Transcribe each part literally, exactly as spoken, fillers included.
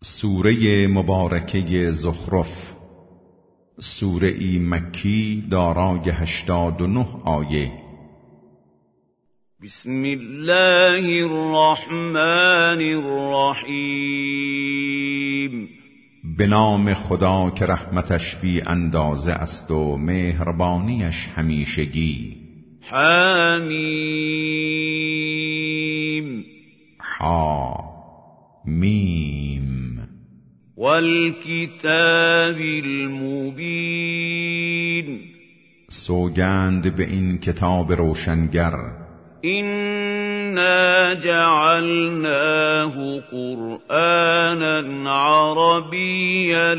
سوره مبارکه زخرف، سوره ای مکی دارای هشتاد و نه آیه. بسم الله الرحمن الرحیم. به نام خدا که رحمتش بی اندازه است و مهربانیش همیشگی. حمیم. ها میم. والکتاب المبین. سوگند به این کتاب روشنگر. إنا جعلناه قرآنا عربيا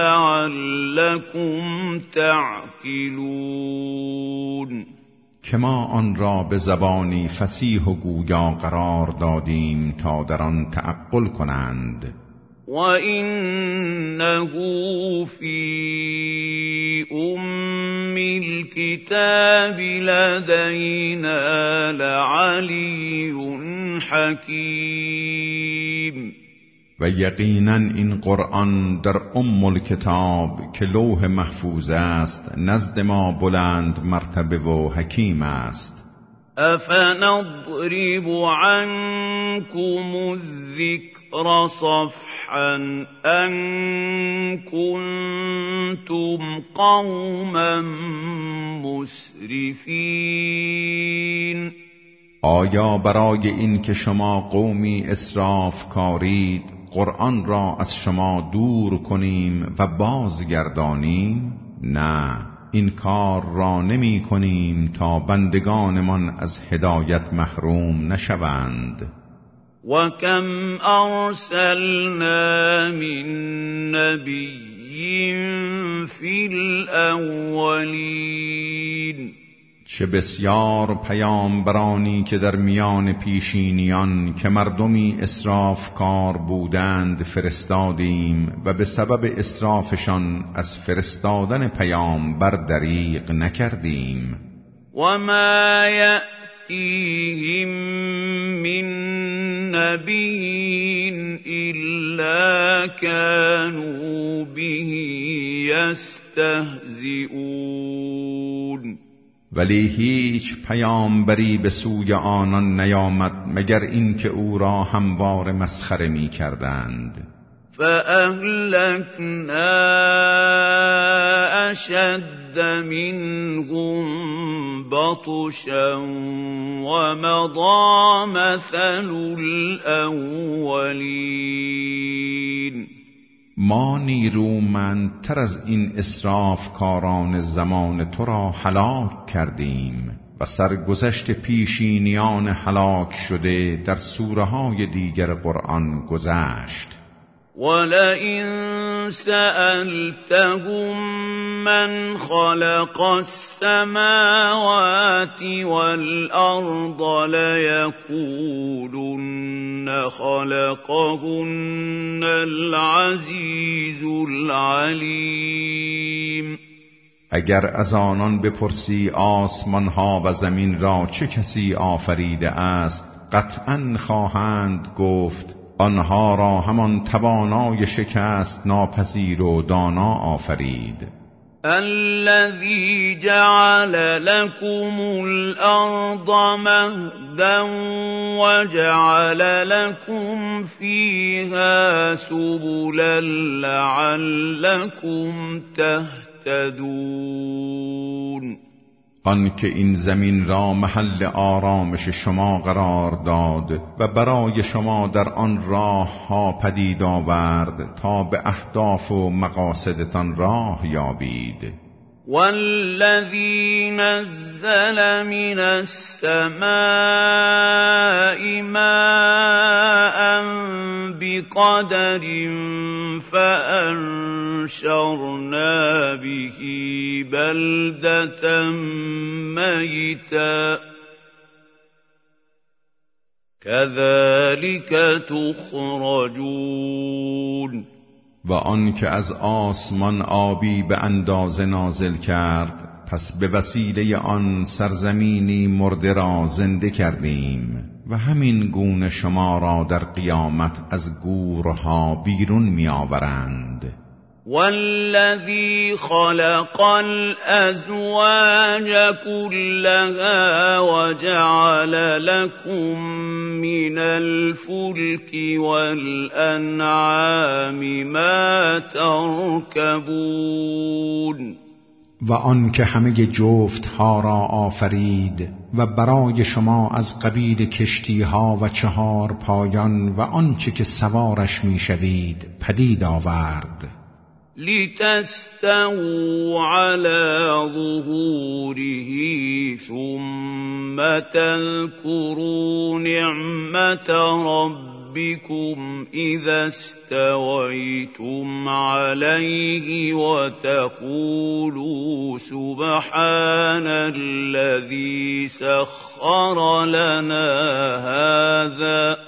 لعلكم تعقلون. که ما آن را به زبانی فصیح و گویا قرار دادیم تا در آن تعقل کنند. وَإِنَّهُ فِي أُمِّ الْكِتَابِ لَدَيْنَا لَعَلِيٌّ حَكِيمٌ. و یقینا این قرآن در ام الکتاب که لوح محفوظ است نزد ما بلند مرتبه و حکیم است. أَفَنَضْرِبُ عَنْكُمُ الذِّكْرَ صَفْحًا أَنْ كُنْتُمْ قَوْمًا مُسْرِفِينَ. آیا برای این که شما قومی اسراف کارید قرآن را از شما دور کنیم و بازگردانیم؟ نه، این کار را نمی کنیم تا بندگانمان از هدایت محروم نشوند. و کم ارسلنا من نبی فی الاولین. چه بسیار پیامبرانی که در میان پیشینیان که مردمی اسراف کار بودند فرستادیم و به سبب اسرافشان از فرستادن پیامبر دریغ نکردیم. و ما یأتیهم من نبی الا كانوا به یستهزئون. ولی هیچ پیامبری به سوی آنان نیامد مگر اینکه او را همواره مسخره می کردند. فأهلكنا أشد منهم بطشا ومضى مثل الأولين. ما نیرومندتر از این اسراف کاران زمان تو را هلاک کردیم و سرگذشت پیشینیان هلاک شده در سوره‌های دیگر قرآن گذشت. وَلَئِن سَأَلْتَهُم مَّنْ خَلَقَ السَّمَاوَاتِ وَالْأَرْضَ لَيَقُولُنَّ خَلَقَهُنَّ الْعَزِيزُ الْعَلِيمُ. اگر از آنان بپرسی آسمانها و زمین را چه کسی آفریده است، قطعاً خواهند گفت آنها را همان توانای شکست ناپذیر و دانا آفرید. الذي جعل لكم الأرض مهدا وجعل لكم فيها سبلا لعلكم تهتدون. آن که این زمین را محل آرامش شما قرار داد و برای شما در آن راه ها پدید آورد تا به اهداف و مقاصدتان راه یابید. والذی نزل من السماء ماء بقدر فأنشرنا به بلدة میتا كذلك تخرجون. و آن که از آسمان آبی به اندازه نازل کرد پس به وسیله آن سرزمینی مرده را زنده کردیم و همین گونه شما را در قیامت از گورها بیرون می آورند. والذی خلق الازواج كلها وجعل لكم من الفلك والانعام ما تركبون و آن که همه جفت ها را آفرید و برای شما از قبیل کشتی ها و چهار پایان و آنچه که سوارش می شوید پدید آورد. لتستووا على ظهوره ثم تذكروا نعمة ربكم إذا استويتم عليه وتقولوا سبحان الذي سخر لنا هذا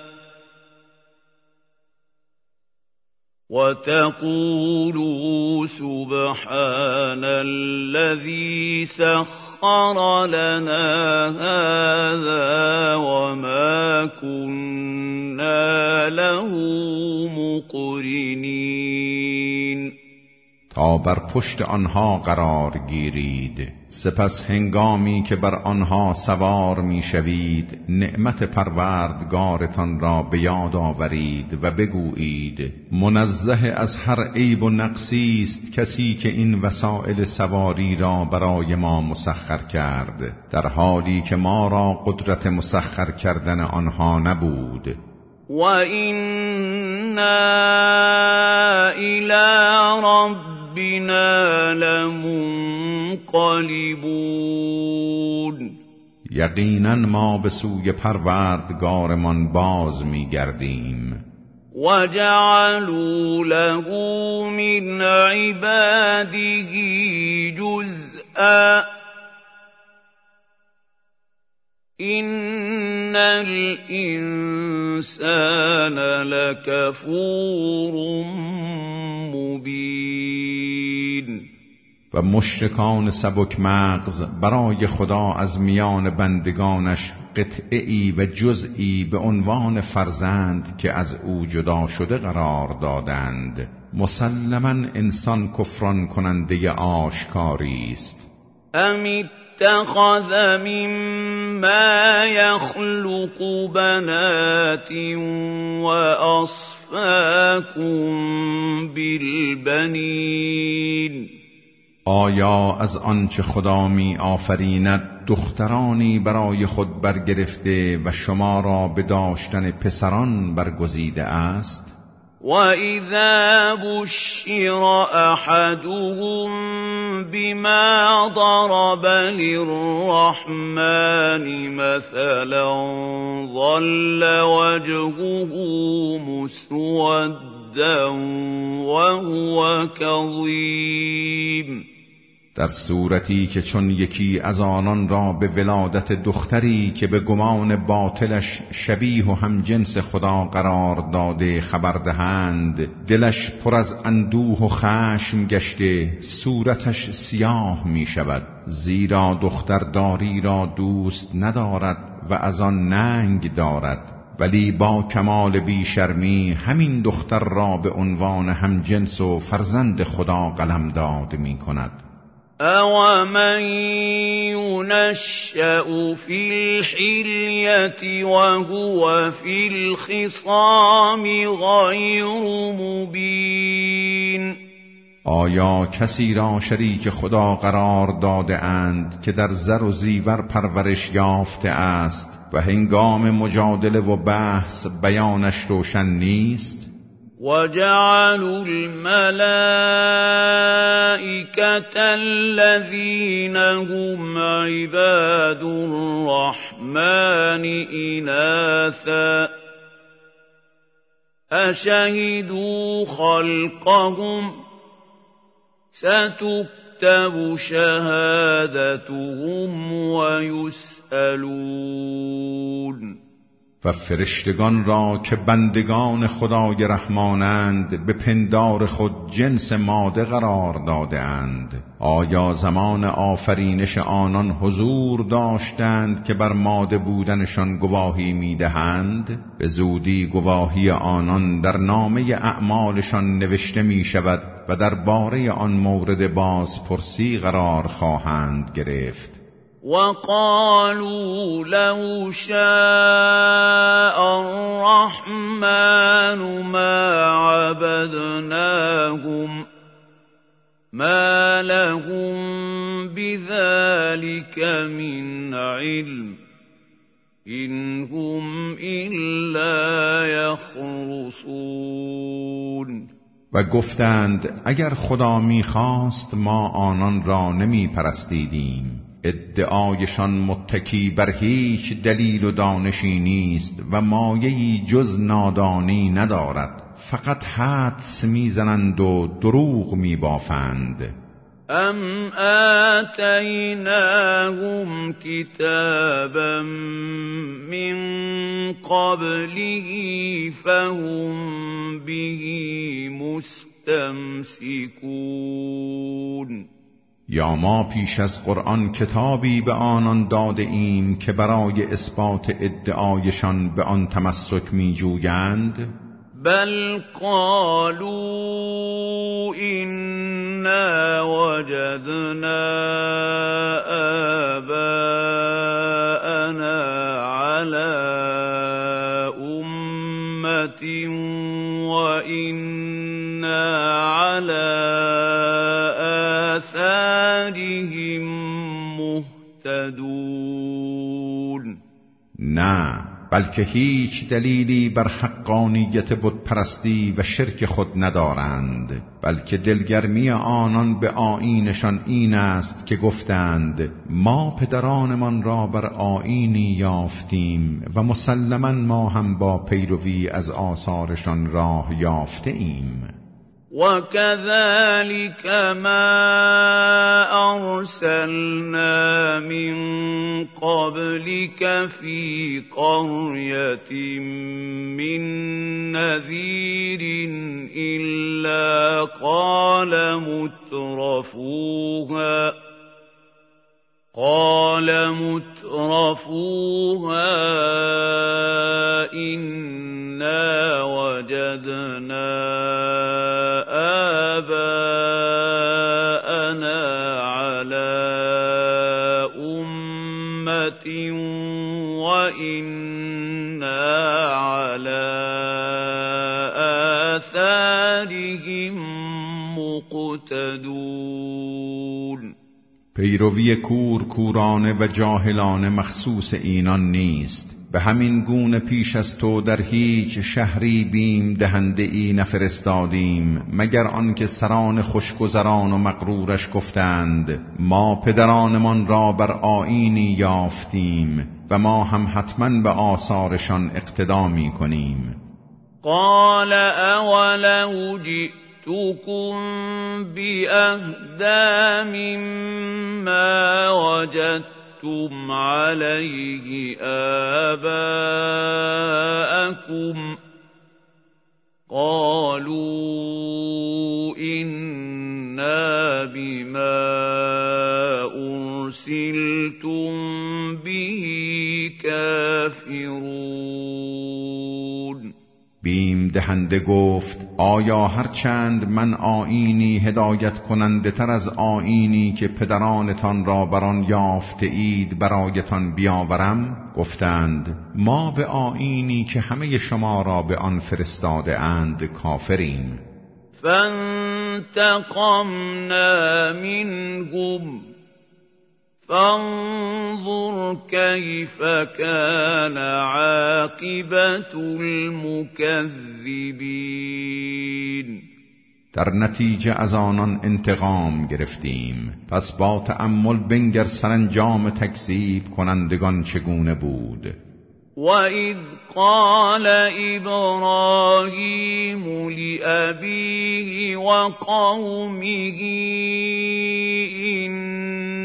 وتقولوا سبحان الذي سخر لنا هذا وما كنا له مقرنين. تا بر پشت آنها قرار گیرید، سپس هنگامی که بر آنها سوار می شوید نعمت پروردگارتان را به یاد آورید و بگویید منزه از هر عیب و نقصی است کسی که این وسایل سواری را برای ما مسخر کرد، در حالی که ما را قدرت مسخر کردن آنها نبود. و اینا الی ربنا لمنقلبون. یقینا ما به سوی پروردگارمان باز می‌گردیم. و جعلوا له من عباده جزءا ان الانسان لکفور مبین. و مشرکان سبک مغز برای خدا از میان بندگانش قطعی و جزئی به عنوان فرزند که از او جدا شده قرار دادند. مسلماً انسان کفران کننده آشکاری است. ام اتخذ مما يخلق بنات وأصفاكم بالبنين. آیا از آنچه خدا می آفریند دخترانی برای خود برگرفته و شما را به داشتن پسران برگزیده است؟ وَإِذَا بُشِّرَ أَحَدُهُم بِمَا ضَرَبَ لِلرَّحْمَنِ مَثَلًا ظَلَّ وَجْهُهُ مُسْوَدًّا وَهُوَ كَظِيمٌ. در صورتی که چون یکی از آنان را به ولادت دختری که به گمان باطلش شبیه و همجنس خدا قرار داده خبر دهند، دلش پر از اندوه و خشم گشته صورتش سیاه می شود، زیرا دخترداری را دوست ندارد و از آن ننگ دارد، ولی با کمال بیشرمی همین دختر را به عنوان همجنس و فرزند خدا قلمداد می کند. أَوَمَنْ يُنَشَّأُ فِي الْحِلْيَةِ وَهُوَ فِي الْخِصَامِ غَيْرُ مُبِينٍ. آیا کسی را شریک خدا قرار داده اند که در زر و زیور پرورش یافته است و هنگام مجادله و بحث بیانش روشن نیست؟ وَجَعَلُوا الْمَلَائِكَةَ الَّذِينَ هُمْ عِبَادُ الرَّحْمَنِ إِنَاثًا أَشَهِدُوا خَلْقَهُمْ سَتُكْتَبُ شَهَادَتُهُمْ وَيُسْأَلُونَ. و فرشتگان را که بندگان خدای رحمانند به پندار خود جنس ماده قرار داده اند. آیا زمان آفرینش آنان حضور داشتند که بر ماده بودنشان گواهی میدهند؟ به زودی گواهی آنان در نامه اعمالشان نوشته می شود و در باره آن مورد بازپرسی قرار خواهند گرفت. وقالوا لو شاء الرحمن ما عبدناهم ما لهم بذلك من علم إن هم إلا يخرصون. و گفتند اگر خدا می‌خواست ما آنان را نمی پرستیدیم. ادعایشان متکی بر هیچ دلیل و دانشی نیست و مایه‌ای جز نادانی ندارد. فقط حدس میزنند و دروغ میبافند. ام آتیناهم کتابا من قبله فهم به مستمسکون. یا ما پیش از قرآن کتابی به آنان داده ایم که برای اثبات ادعایشان به آن تمسک می جویند؟ بل قالوا إنا وجدنا آباءنا على أمة وإنا على آثارهم مهتدون. نه، بلکه هیچ دلیلی بر حقانیت بت پرستی و شرک خود ندارند، بلکه دلگرمی آنان به آیینشان این است که گفتند ما پدرانمان را بر آیینی یافتیم و مسلماً ما هم با پیروی از آثارشان راه یافته ایم. وَكَذَلِكَ مَا أَرْسَلْنَا مِن قَبْلِكَ فِي قَرْيَةٍ مِّن نَّذِيرٍ إِلَّا قَالَ مُتْرَفُوهَا قَالَ مُتْرَفُوهَا إِنَّا وَجَدْنَا آباءنا على أمة وإنا على آثارهم مقتدون. پیروی کور کورانه و جاهلانه مخصوص اینان نیست. به همین گونه پیش از تو در هیچ شهری بیم دهنده ای نفرستادیم مگر آنکه سران خوشگذران و مغرورش گفتند ما پدرانمان را بر آیینی یافتیم و ما هم حتما به آثارشان اقتدا می کنیم. قال اولو جئتكم بأهدى مما وجدتم تُمْ عَلَيْهِ آبَاءَكُمْ قَالُوا إِنَّا بِمَا أُرْسِلْتُمْ بِهِ كَافِرُونَ. بیم دهنده گفت آیا هرچند من آیینی هدایت کننده تر از آیینی که پدرانتان را بر آن یافته اید برایتان بیاورم؟ گفتند ما به آیینی که همه شما را به آن فرستاده اند کافریم. فانتقمنا منهم فانظر كيف كان عاقبة المكذبين. در نتیجه از آنان انتقام گرفتیم، پس با تأمل بنگر سرانجام تکذیب کنندگان چگونه بود. وَإِذْ قَالَ إِبْرَاهِيمُ لِأَبِيهِ وَقَوْمِهِ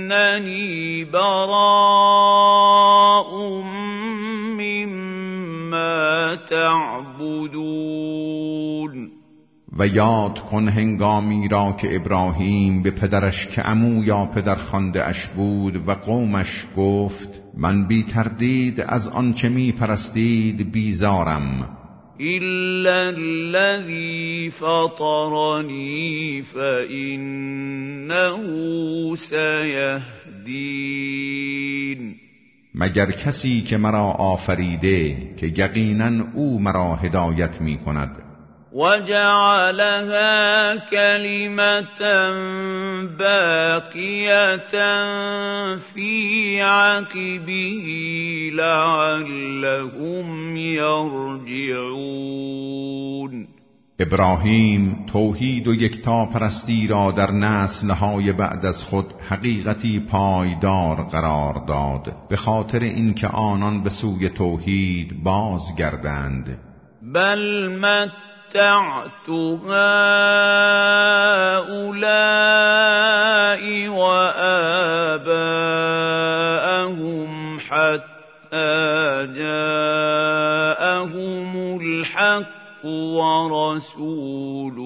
إِنَّنِي بَرَاءٌ مِّمَّا و یاد کن هنگامی را که ابراهیم به پدرش که عمو یا پدر خوانده اش بود و قومش گفت من بی تردید از آنچه می پرستید بیزارم إلا الذي فطرني فإنه سيهدين مگر کسی که مرا آفریده که یقینا او مرا هدایت می کند وجعلها كلمة باقية في عقبه لعلهم يرجعون ابراهیم توحید و یکتا پرستی را در نسل‌های بعد از خود حقیقتی پایدار قرار داد به خاطر اینکه آنان به سوی توحید بازگردند. بل متعت هؤلاء وآباءهم حتى جاءهم الحق ورسول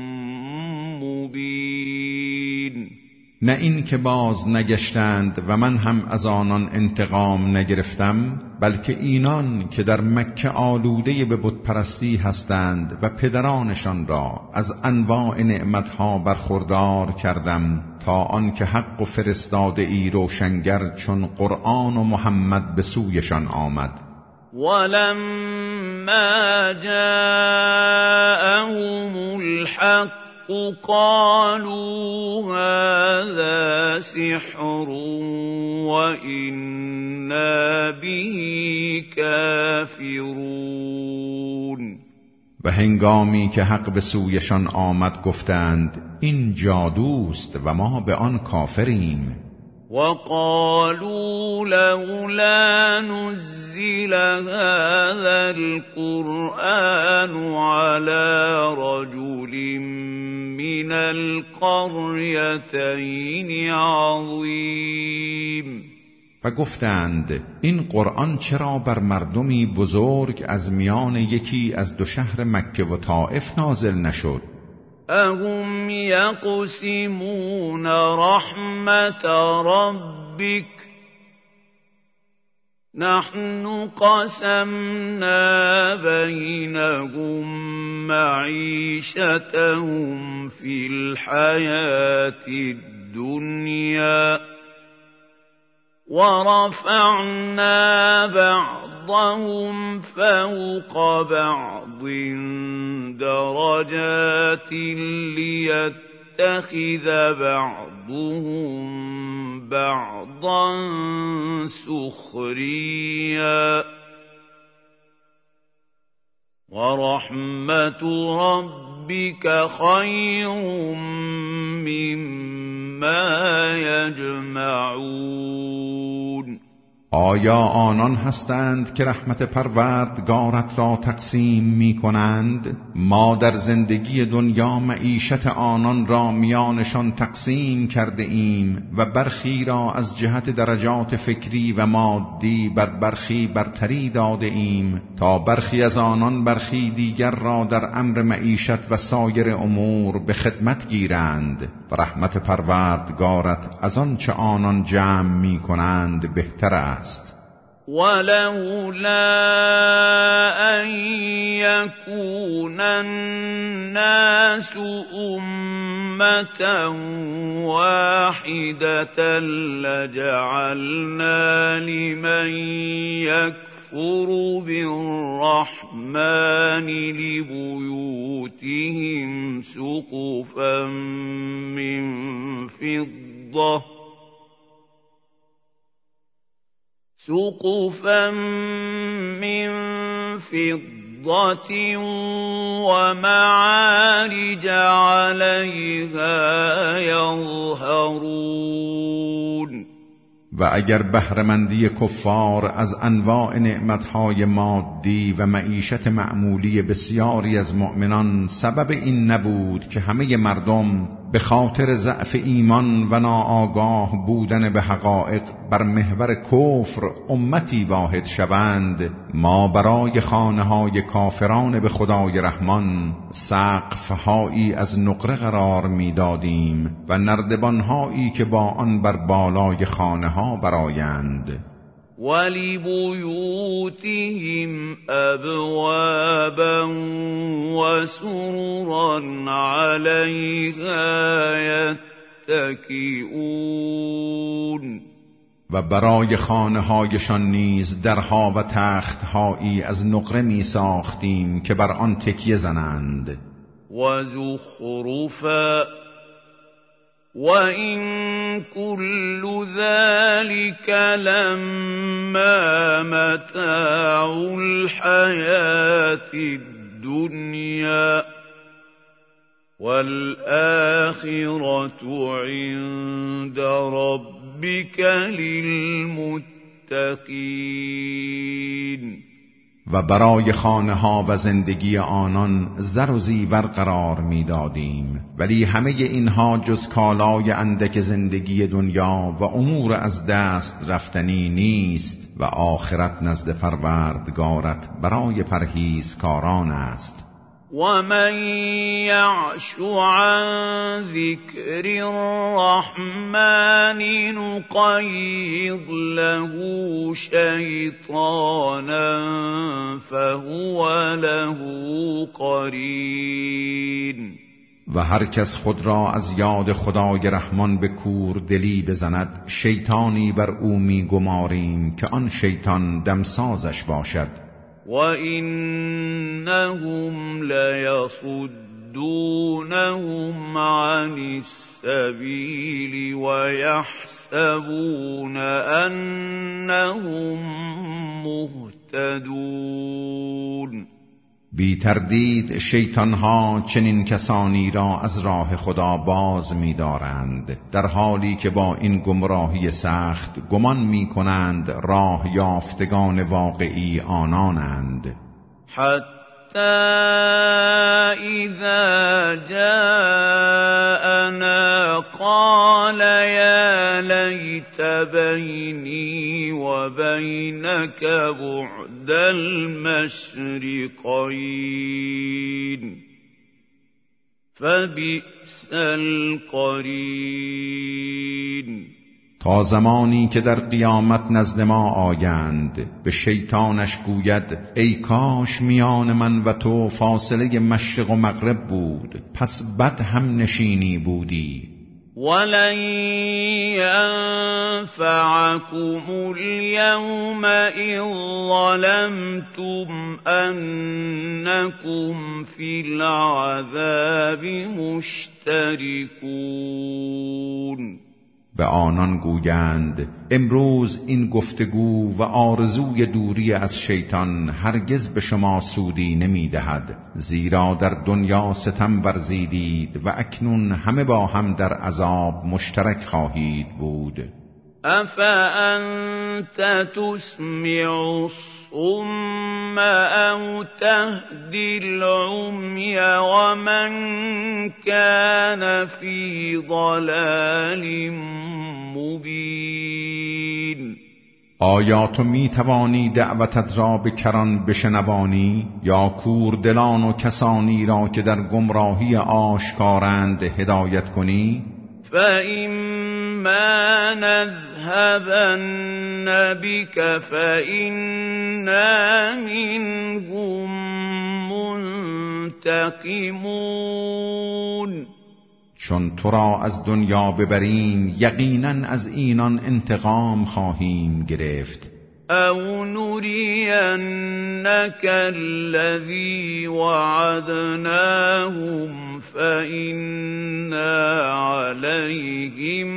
مبین. نه این که باز نگشتند و من هم از آنان انتقام نگرفتم، بلکه اینان که در مکه آلوده به بت پرستی هستند و پدرانشان را از انواع نعمتها برخوردار کردم تا آنکه حق و فرستاده ای روشنگر چون قرآن و محمد به سویشان آمد. ولما جاءهم الحق قالوا هذا سحر وإنا به کافرون. و هنگامی که حق به سویشان آمد گفتند این جادوست و ما به آن کافریم. وقالوا لولا نزل هذا القرآن على رجل من القريتين عظيم. و گفتند این قرآن چرا بر مردمی بزرگ از میان یکی از دو شهر مکه و طائف نازل نشد؟ اهم یقسمون رحمت ربک نحن قسمنا بینهم معیشتهم فی الحیاة الدنیا ورفعنا بعضهم فوق بعض درجات ليتخذ بعضهم بعضا سخريا ورحمة ربك خير مما يجمعون. آیا آنان هستند که رحمت پروردگارت را تقسیم می کنند؟ ما در زندگی دنیا معیشت آنان را میانشان تقسیم کرده ایم و برخی را از جهت درجات فکری و مادی بر برخی برتری داده ایم تا برخی از آنان برخی دیگر را در امر معیشت و سایر امور به خدمت گیرند و رحمت پروردگارت از آن چه آنان جمع می کنند بهتر است. ولولا أن يكون الناس أمة واحدة لجعلنا لمن يكفر بالرحمن لبيوتهم سقفا من فضة سقفا من فضة ومعارج عليها يظهرون. و اگر بهره‌مندی کفار از انواع نعمتهای مادی و معیشت معمولی بسیاری از مؤمنان سبب این نبود که همه مردم به خاطر ضعف ایمان و ناآگاه بودن به حقایق بر محور کفر امتی واحد شوند، ما برای خانه‌های کافران به خدای رحمان سقف‌هایی از نقره قرار می‌دادیم و نردبان‌هایی که با آن بر بالای خانه‌ها برآیند. وَلِبُيُوتِهِمْ أَبْوَابًا وَسُرُرًا عَلَيْهَا يَتَّكِئُونَ و برای خانه‌هایشان نیز درها و تخت‌هایی از نقره می ساختیم که بر آن تکیه زنند. وَزُخْرُفًا وَإِن كُلُّ ذَلِكَ لَمَّا مَتَاعُ الْحَيَاةِ الدُّنْيَا وَالْآخِرَةُ عِندَ رَبِّكَ لِلْمُتَّقِينَ و برای خانه ها و زندگی آنان زر و زیور قرار می دادیم، ولی همه اینها جز کالای اندک زندگی دنیا و امور از دست رفتنی نیست و آخرت نزد پروردگارت برای پرهیزکاران است. وَمَن يَعْشُ عَن ذِكْرِ الرَّحْمَنِ نُقَيِّضْ لَهُ شَيْطَانًا فَهُوَ لَهُ قَرِينٌ و هر کس خود را از یاد خدای رحمان به کور دلی بزند، شیطانی بر او می گماریم که آن شیطان دمسازش باشد. وَإِنَّهُمْ لَيَصُدُّونَهُمْ عَنِ السَّبِيلِ وَيَحْسَبُونَ أَنَّهُمْ مُهْتَدُونَ بی تردید شیطانها چنین کسانی را از راه خدا باز می دارند، در حالی که با این گمراهی سخت گمان می کنند راه یافتگان واقعی آنانند. حتی اذا جاءنا قال یا لیت بینی و بینک بعد المشرقین فبئس القرین. تا زمانی که در قیامت نزد ما آیند به شیطانش گوید ای کاش میان من و تو فاصله مشرق و مغرب بود، پس بد هم نشینی بودی. ولن ينفعكم اليوم إذ ظلمتم أنكم في العذاب مشتركون. به آنان گویند امروز این گفتگو و آرزوی دوری از شیطان هرگز به شما سودی نمی دهد، زیرا در دنیا ستم ورزیدید و اکنون همه با هم در عذاب مشترک خواهید بود. افأنت تسمع الصم او تهدی العمی ومن كان فی ضلال مبین. آیا تو می توانی دعوتت را به کران بشنوانی یا کور دلان و کسانی را که در گمراهی آشکارند هدایت کنی؟ فَإِمَّا نَذْهَبَنَّ بِكَ فَإِنَّا مِنْهُمْ مُنْتَقِمُونَ. چون تو را از دنیا ببریم یقیناً از اینان انتقام خواهیم گرفت. او نرینک الذی وعدناهم فإنا علیهم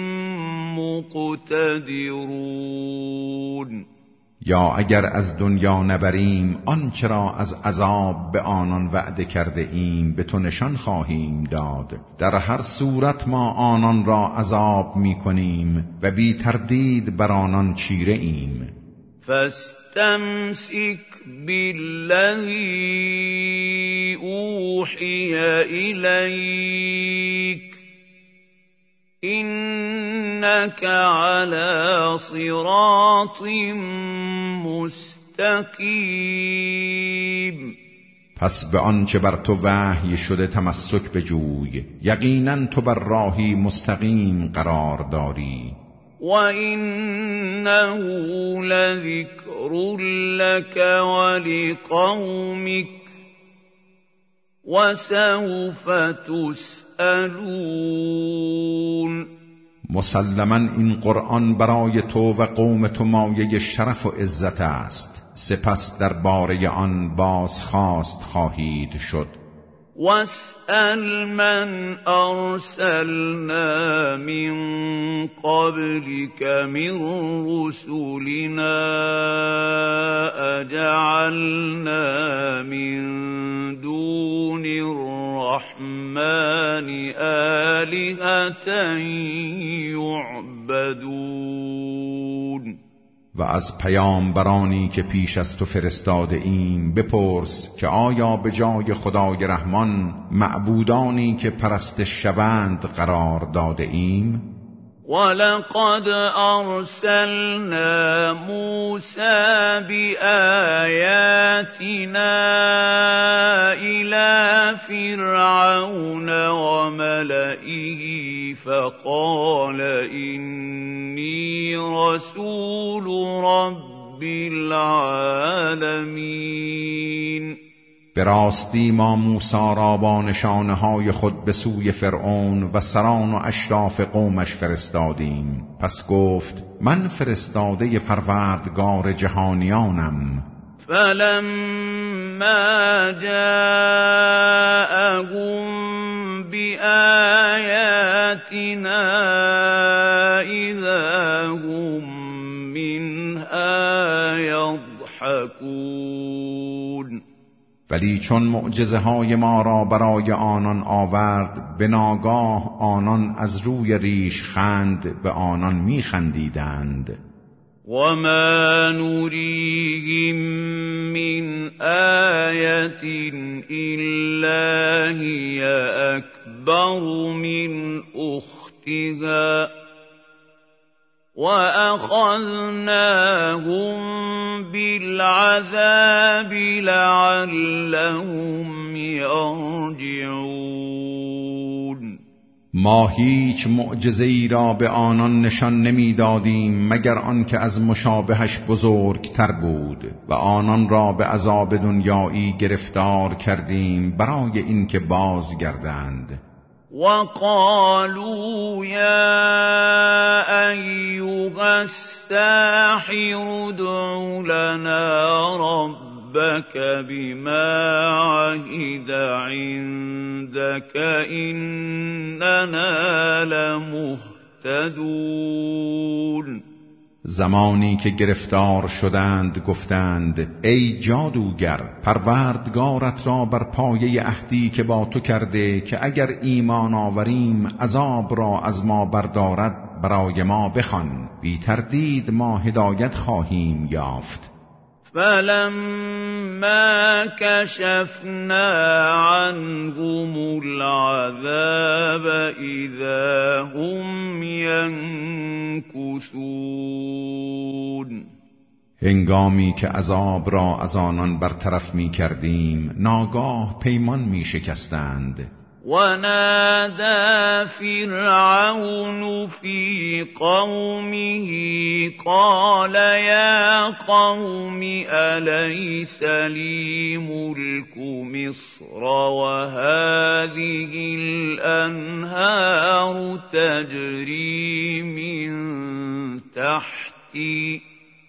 مقتدرون. یا اگر از دنیا نبریم آنچه را از عذاب به آنان وعده کرده ایم به تو نشان خواهیم داد. در هر صورت ما آنان را عذاب می کنیم و بی تردید بر آنان چیره ایم. فاستمسك بالذي أوحي إليك إنك على صراط مستقیم. پس به آنچه بر تو وحی شده تمسک بجوی، یقینا تو بر راهی مستقیم قرار داری. وَإِنَّهُ لَذِكْرٌ لَكَ وَلِقَوْمِكَ وَسَوْفَ تُسْأَلُونَ. مسلماً این قرآن برای تو و قوم تو مایه شرف و عزت است، سپس در باره آن بازخواست خواهید شد. وَاسْأَلْ مَنْ أَرْسَلْنَا مِنْ قَبْلِكَ مِنْ رُسُلِنَا أَجَعَلْنَا مِنْ دُونِ الرَّحْمَنِ آلِهَةً يُعْبَدُونَ. و از پیامبرانی که پیش از تو فرستاده ایم بپرس که آیا به جای خدای رحمان معبودانی که پرستش شوند قرار داده ایم؟ وَلَقَدْ أَرْسَلْنَا مُوسَى بِآيَاتِنَا إِلَى فِرْعَوْنَ وَمَلَئِهِ فَقَالَ إِنِّي رَسُولُ رَبِّ الْعَالَمِينَ. به راستی ما موسی را با نشانه‌های خود به سوی فرعون و سران و اشراف قومش فرستادیم. پس گفت من فرستاده پروردگار جهانیانم. فَلَمَّا جَاءَهُم بِآيَاتِنَا إِذَا هُم مِّنْهَا يَضْحَكُونَ. ولی چون معجزه های ما را برای آنان آورد، به ناگاه آنان از روی ریش خند به آنان می خندیدند. وَمَا نُرِيهِم مِّنْ آيَةٍ إِلَّا هِيَ أَكْبَرُ مِنْ أُخْتِهَا وَأَخَذْنَاهُمْ بِالْعَذَابِ لَعَلَّهُمْ يَرْجِعُونَ. ما هیچ معجزه‌ای را به آنان نشان نمی‌دادیم مگر آنکه از مشابهش بزرگتر بود و آنان را به عذاب دنیایی گرفتار کردیم برای اینکه بازگردند. وَقَالُوا يَا أَيُّهَا السَّاحِرُ ادْعُ لَنَا رَبَّكَ بِمَا عَهِدَ عِندَكَ إِنَّنَا لَمُهْتَدُونَ. زمانی که گرفتار شدند گفتند ای جادوگر، پروردگارت را بر پایه عهدی که با تو کرده که اگر ایمان آوریم عذاب را از ما بردارد برای ما بخوان، بی تردید ما هدایت خواهیم یافت. فَلَمَّا كَشَفْنَا عَنْهُمُ الْعَذَابَ إِذَا هُمْ يَنكُثُونَ. هنگامی که عذاب را از آنان برطرف می کردیم ناگاه پیمان می شکستند. وَنَادَى فِرْعَوْنُ فِي قَوْمِهِ قَالَ يَا قَوْمِ أَلَيْسَ لِي مُلْكُ مِصْرَ وَهَٰذِهِ الْأَنْهَارُ تَجْرِي مِن تَحْتِي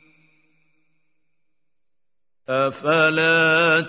أَفَلَا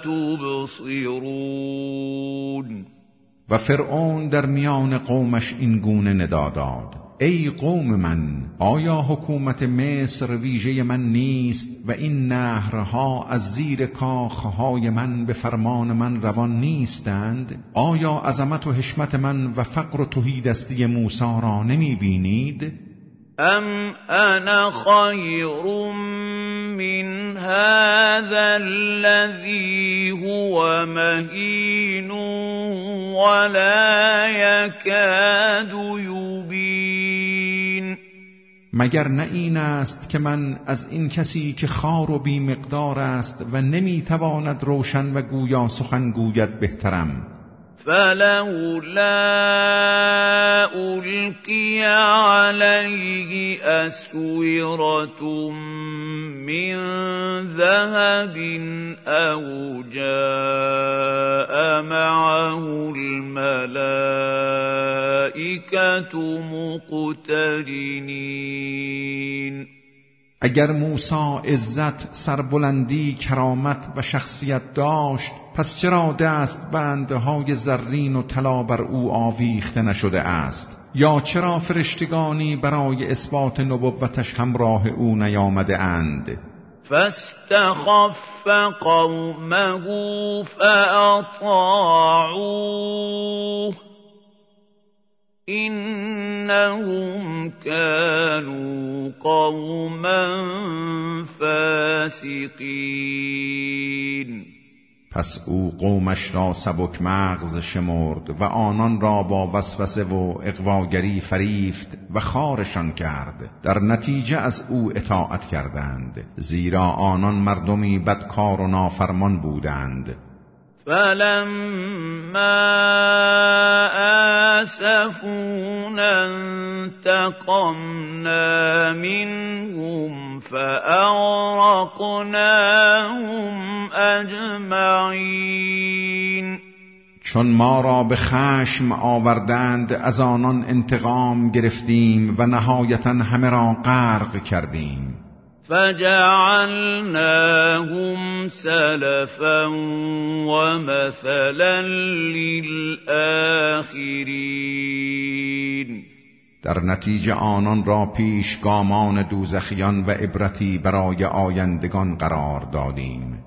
تُبْصِرُونَ. و فرعون در میان قومش این گونه ندا داد ای قوم من، آیا حکومت مصر ویژه من نیست و این نهرها از زیر کاخهای من به فرمان من روان نیستند؟ آیا عظمت و حشمت من و فقر و تهیدستی موسی را نمی بینید؟ ام انا خیر من هذا الذی هو مهین ولا يكاد يبين. مگر نه این است که من از این کسی که خوار و بی مقدار است و نمی تواند روشن و گویا سخن گوید بهترم. فلولا القی علیه اسورة من ذهب او جاء معه الملائکة مقترنین. اگر موسی عزت، سربلندی، کرامت و شخصیت داشت، پس چرا دست بندهای زرین و طلا بر او آویخته نشده است؟ یا چرا فرشتگانی برای اثبات نبوتش همراه او نیامده اند؟ فاستخف قومه فأطاعوه إنهم كانوا قوما فاسقین. پس او قومش را سبک مغز شمرد و آنان را با وسوسه و اغواگری فریفت و خارشان کرد. در نتیجه از او اطاعت کردند، زیرا آنان مردمی بدکار و نافرمان بودند. فلما آسفونا انتقمنا منهم فأغرقناهم اجمعین. چون ما را به خشم آوردند از آنان انتقام گرفتیم و نهایتا همه را غرق کردیم. فجعلناهم سلفا ومثلا للآخرین. در نتیجه آنان را پیشگامان دوزخیان و عبرتی برای آیندگان قرار دادیم.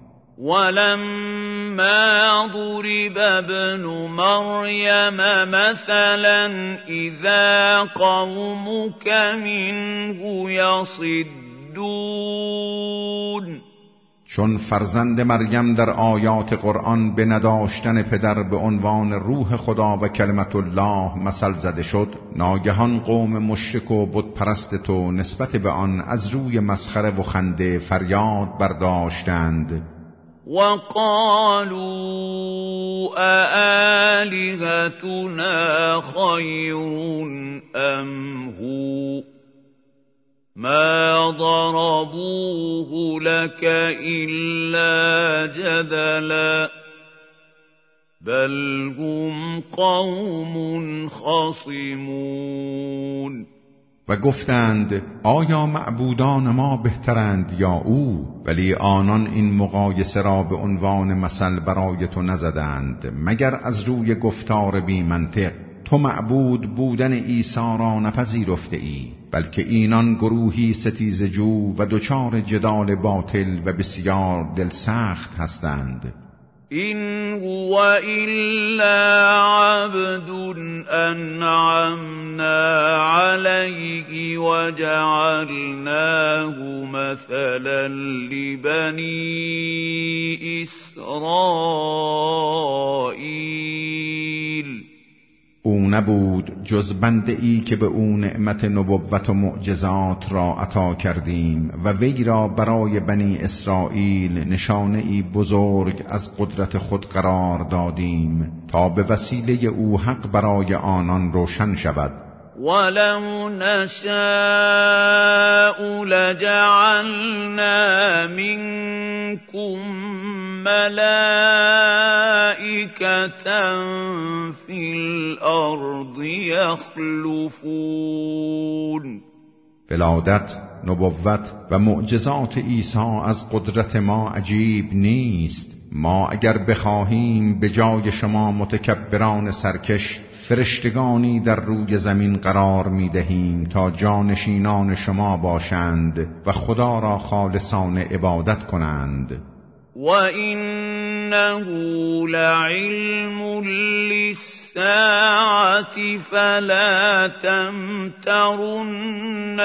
ولما ضرب ابن مریم مثلا اذا قومك منه یصدون. چون فرزند مریم در آیات قرآن به نداشتن پدر به عنوان روح خدا و کلمت الله مثل زده شد، ناگهان قوم مشرک و بت پرست تو نسبت به آن از روی مسخره و خنده فریاد برداشتند. وقالوا آلهتنا خیر ام هو ما ضربوه لك إلا جدلا بل هم قوم خصمون. و گفتند آیا معبودان ما بهترند یا او؟ ولی آنان این مقایسه را به عنوان مثل برای تو نزدند مگر از روی گفتار بی منطق. تو معبود بودن عیسی را نپذیرفته ای، بلکه اینان گروهی ستیزجو و دچار جدال باطل و بسیار دلسخت هستند. این هو الا عبد انعمنا علیه و جعلناه مثلا لبنی اسرائیل. او نبود جز بنده ای که به او نعمت نبوت و معجزات را عطا کردیم و وی را برای بنی اسرائیل نشانه ای بزرگ از قدرت خود قرار دادیم تا به وسیله او حق برای آنان روشن شود. ولو نشاء لجعلنا منكم ملائكة في الأرض يخلفون. ولادت، نبوت و معجزات عیسی از قدرت ما عجیب نیست. ما اگر بخواهیم به جای شما متکبران سرکش فرشتگانی در روی زمین قرار می دهیم تا جانشینان شما باشند و خدا را خالصانه عبادت کنند. و انه لعلم للساعة فلا تمترن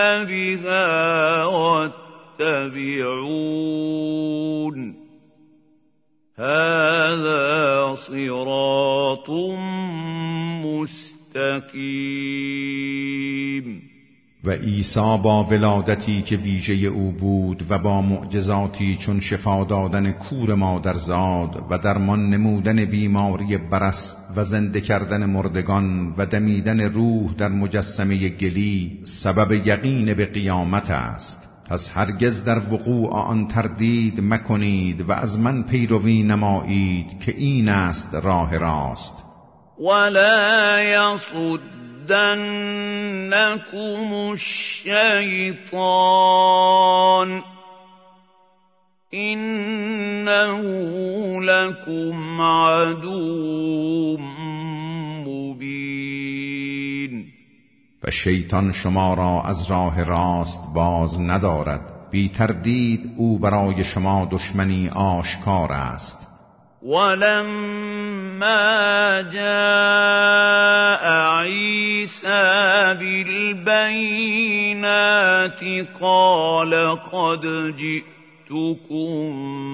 بها واتبعون هذا صراط مستقیم. و عیسی با ولادتی که ویژه او بود و با معجزاتی چون شفا دادن کور مادرزاد و درمان نمودن بیماری برص و زنده کردن مردگان و دمیدن روح در مجسمه گلی سبب یقین به قیامت است. پس هرگز در وقوع آن تردید مکنید و از من پیروی نمایید که این است راه راست. ولا يصدنكم الشيطان إنه لكم عدو مبین. و شیطان شما را از راه راست باز ندارد، بی تردید او برای شما دشمنی آشکار است. ولما جاء عيسى بالبينات قال قد جئتكم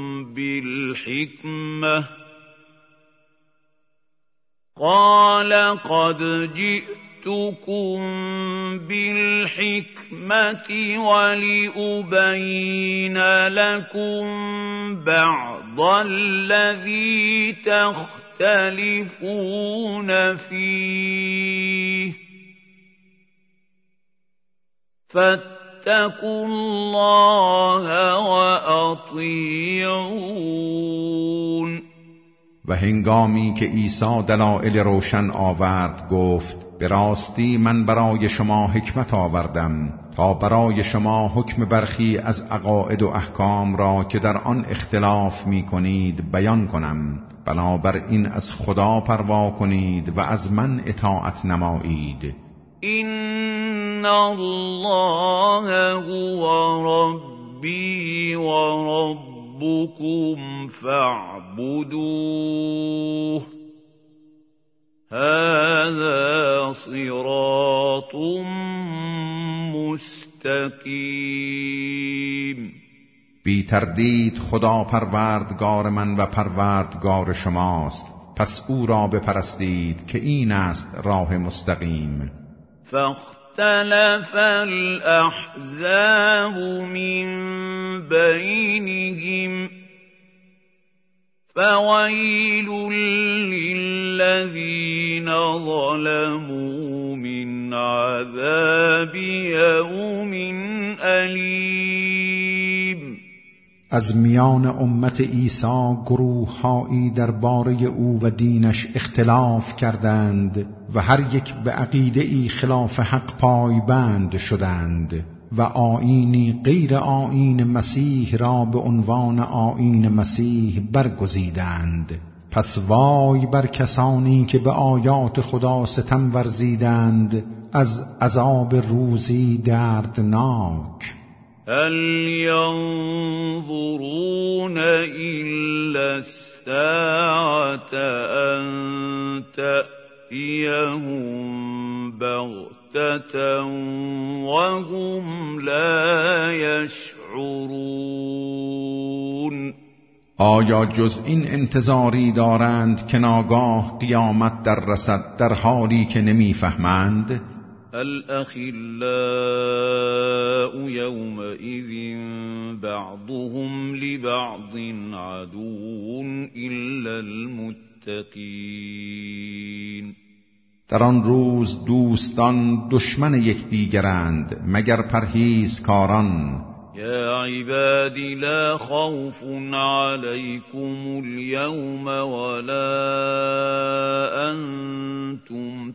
بالحكمة قال قد جئتكم بالحكمة ولأبين لكم بعض الذي تختلفون فيه فاتقوا الله وأطيعون. و هنگامی که عیسی دلایل روشن آورد گفت به راستی من برای شما حکمت آوردم تا برای شما حکم برخی از عقاید و احکام را که در آن اختلاف می کنید بیان کنم. بنابراین از خدا پروا کنید و از من اطاعت نمایید. این الله هو ربی و ربکم فاعبدوه هذا صراط مستقیم. بی تردید خدا پروردگار من و پروردگار شماست، پس او را بپرستید که این است راه مستقیم. فاختلف الأحزاب من بینهم فویل للذین ظلموا من عذاب یوم الیم. از میان امت عیسی گروه‌هایی درباره او و دینش اختلاف کردند و هر یک به عقیده‌ای خلاف حق پایبند شدند و آیینی غیر آیین مسیح را به عنوان آیین مسیح برگزیدند. پس وای بر کسانی که به آیات خدا ستم ورزیدند از عذاب روزی دردناک. هل ينظرون إلا الساعة أن تأتيهم بغتة وهم لا يشعرون. آیا جز این انتظاری دارند که ناگاه قیامت در رسد در حالی که نمیفهمند؟ الأخلاء يومئذ بعضهم لبعض عدو إلا المتقين. در آن روز دوستان دشمن یکدیگرند مگر پرهیزکاران. يا عباد لا خوف عليكم اليوم ولا أنتم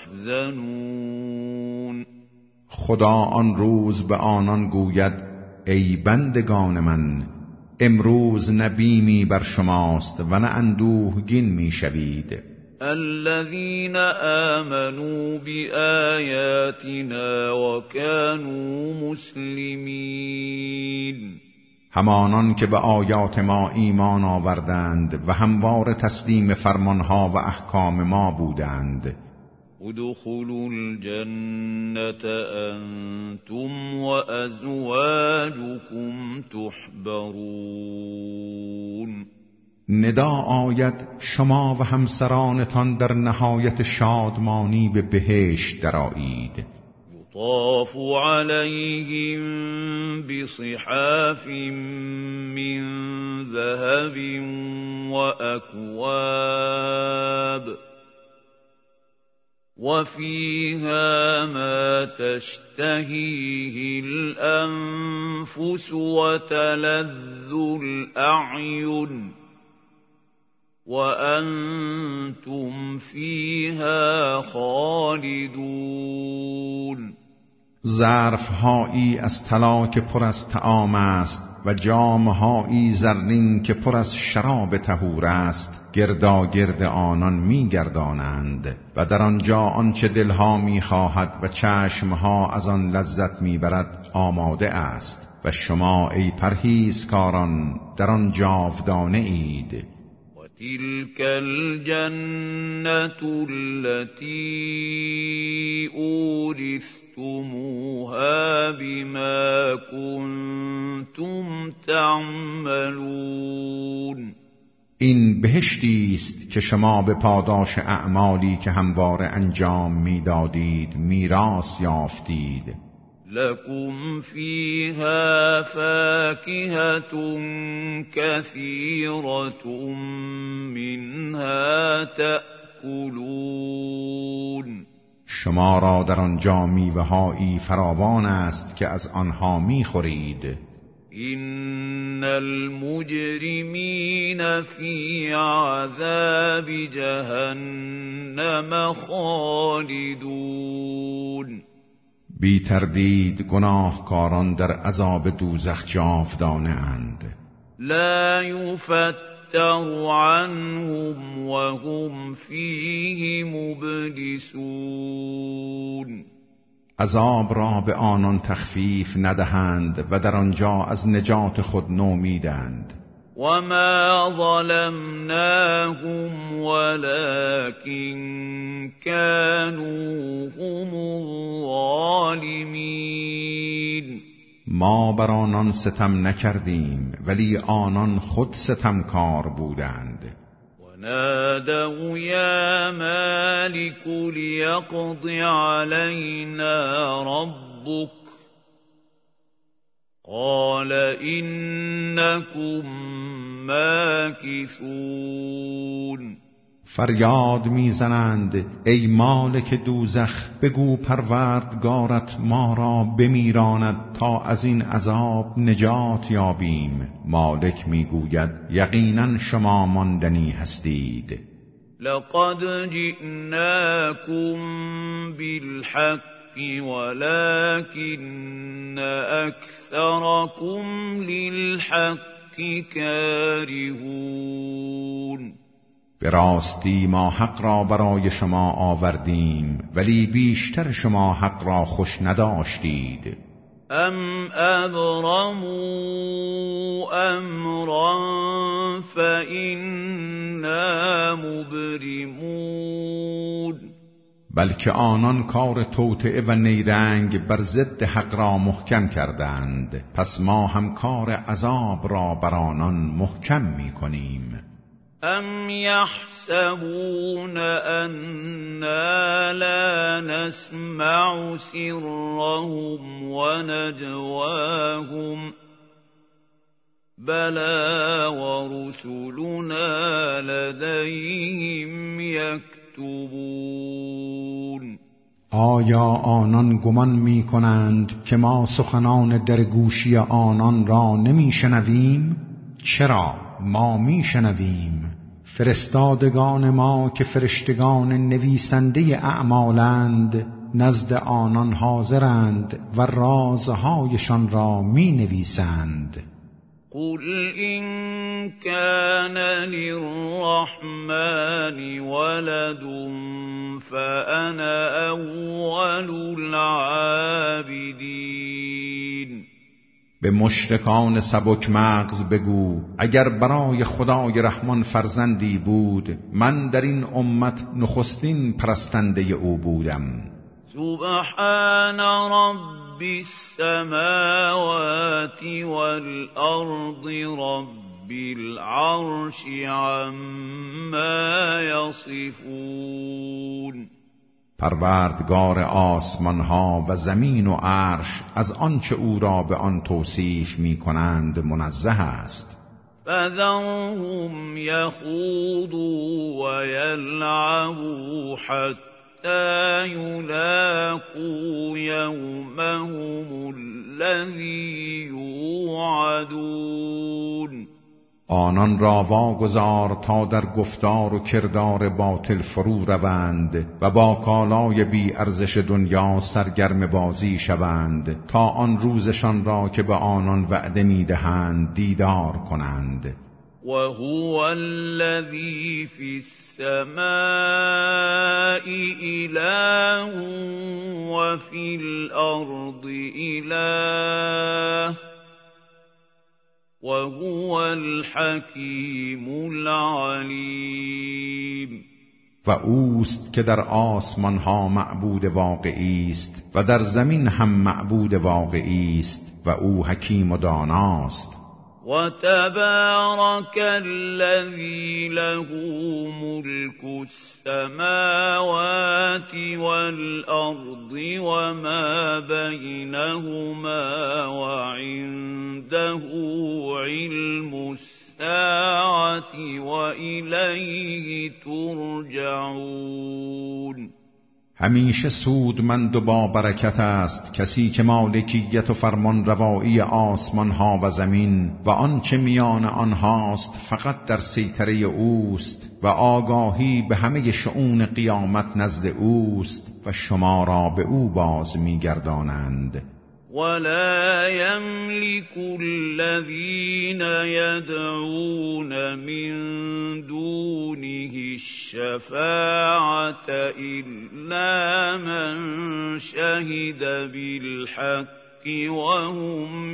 تحزنون. خدا آن روز به آنان گوید ای بندگان من امروز نه بیمی بر شماست و نه اندوهگین می شوید. الذين آمنوا بآياتنا وكانوا مسلمين. همانان که به آیات ما ایمان آوردند و هموار تسلیم فرمانها و احکام ما بودند. ادخلوا الجنة أنتم وأزواجكم تحبرون. ندا آید شما و همسرانتان در نهایت شادمانی به بهشت درآیید. یطاف علیهم بصحاف من ذهب و اکواب وفيها ما تشتهيه الأنفس وتلذ الأعين وأنتم فيها خالدون. ظرف‌هایی از طلا که پر از طعام است و جام‌هایی زرین که پر از شراب طهور است گرداگرد آنان می‌گردانند و در آنجا آنچه دلها می‌خواهد و چشمها از آن لذت می‌برد آماده است و شما ای پرهیزکاران در آن جاودانه اید. و تلک الجنة التي اورثتموها بما کنتم تعملون. این بهشتی است که شما به پاداش اعمالی که همواره انجام میدادید میراث یافتید. لکم فیها فاکهة کثیرة منها تأکلون. شما را در آنجا میوه‌هایی فراوان است که از آنها میخورید. ان المجرمین فی عذاب جهنم خالدون. بی تردید گناهکاران در عذاب دوزخ جاودانه اند. لا یفتر عنهم وهم فیه مبلسون. عذاب را به آنان تخفیف ندهند و در آنجا از نجات خود نومیدند. و ما ظلمناهم ولكن كانوا هم الظالمین. ما بر آنان ستم نکردیم ولی آنان خود ستمکار بودند. نادوا یا مالک لیقض علینا ربک قال انکم ماکثون. فریاد میزنند ای مالک دوزخ بگو پروردگارت ما را بمیراند تا از این عذاب نجات یابیم. مالک میگوید یقینا شما ماندنی هستید. لقد جئناكم بالحق ولكن اکثركم للحق کارهون. به راستی ما حق را برای شما آوردیم ولی بیشتر شما حق را خوش نداشتید. ام ابرموا امرا فإنا مبرمون. بلکه آنان کار توطئه و نیرنگ بر ضد حق را محکم کردند پس ما هم کار عذاب را بر آنان محکم می کنیم. ام یحسبون انا لا نسمع سرهم و نجواهم بلا ورسلنا لدیهم یکتبون. آیا آنان گمان می کنند که ما سخنان در گوشی آنان را نمی شنویم؟ چرا ما می شنویم. فرستادگان ما که فرشتگان نویسنده اعمالند نزد آنان حاضرند و رازهایشان را می نویسند. قل إن كان للرحمن ولد فأنا أول العابدين. به مشرکان سبک مغز بگو اگر برای خدای رحمان فرزندی بود من در این امت نخستین پرستنده او بودم. سبحان رب السماوات والأرض رب العرش عما یصفون. پروردگار آسمان ها و زمین و عرش از آنچه او را به آن توصیف می کنند منزه است. فذرهم یخوضوا و یلعبوا حتی یلاقوا یومهم الذی یوعدون. آنان را واگذار تا در گفتار و کردار باطل فرو روند و با کالای بی ارزش دنیا سرگرم بازی شوند تا آن روزشان را که به آنان وعده میدهند دیدار کنند. و هو الذی فی السماء اله و فی الارض اله وهو الحکیم العلیم. و اوست که در آسمان ها معبود واقعی است و در زمین هم معبود واقعی است و او حکیم و داناست. و تبارک الذی له ملک السماوات والارض وما بینهما وعنده علم الساعة وإلیه ترجعون. همیشه سودمند و با برکت است کسی که مالکیت و فرمان روایی آسمان ها و زمین و آنچه میان آنهاست فقط در سیطره اوست و آگاهی به همه شؤون قیامت نزد اوست و شما را به او باز میگردانند. ولا يملك الذين يدعون من دونه الشفاعة إلا من شهد بالحق وهم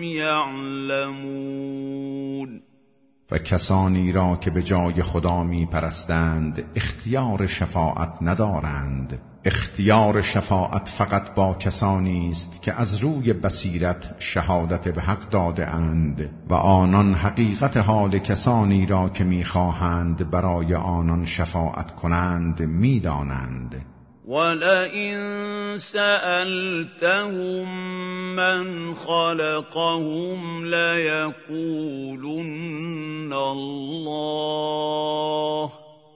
يعلمون. و کسانی را که به جای خدا می پرستند اختیار شفاعت ندارند. اختیار شفاعت فقط با کسانی است که از روی بصیرت شهادت به حق داده اند و آنان حقیقت حال کسانی را که می خواهند برای آنان شفاعت کنند می دانند. وَلَئِن سَأَلْتَهُم مَّنْ خَلَقَهُمْ لَيَقُولُنَّ اللَّهُ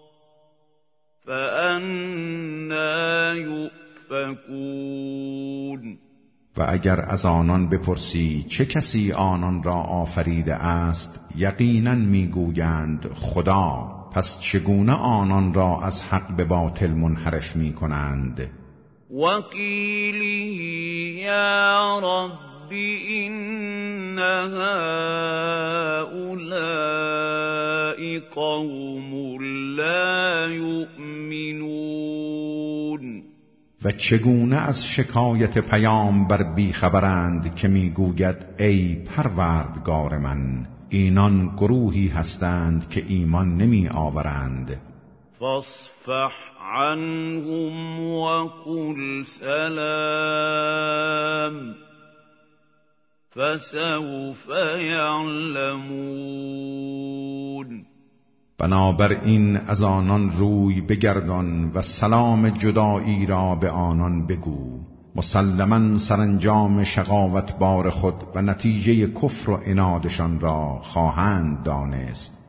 فَأَنَّىٰ يُؤْفَكُونَ. و اگر از آنان بپرسی چه کسی آنان را آفریده است یقیناً میگویند خدا. پس چگونه آنان را از حق به باطل منحرف می کنند؟ وَقِیلِهِ یا رب إِنَّ هَٰؤُلَاءِ قَوْمٌ لَا یُؤْمِنُونَ. و چگونه از شکایت پیامبر بیخبرند که میگوید ای پروردگار من اینان گروهی هستند که ایمان نمی آورند. فاصفح عنهم وقل سلام فسوف یعلمون. بنابراین از آنان روی بگردان و سلام جدایی را به آنان بگو. مسلماً سرانجام شقاوت بار خود و نتیجه کفر و عنادشان را خواهند دانست.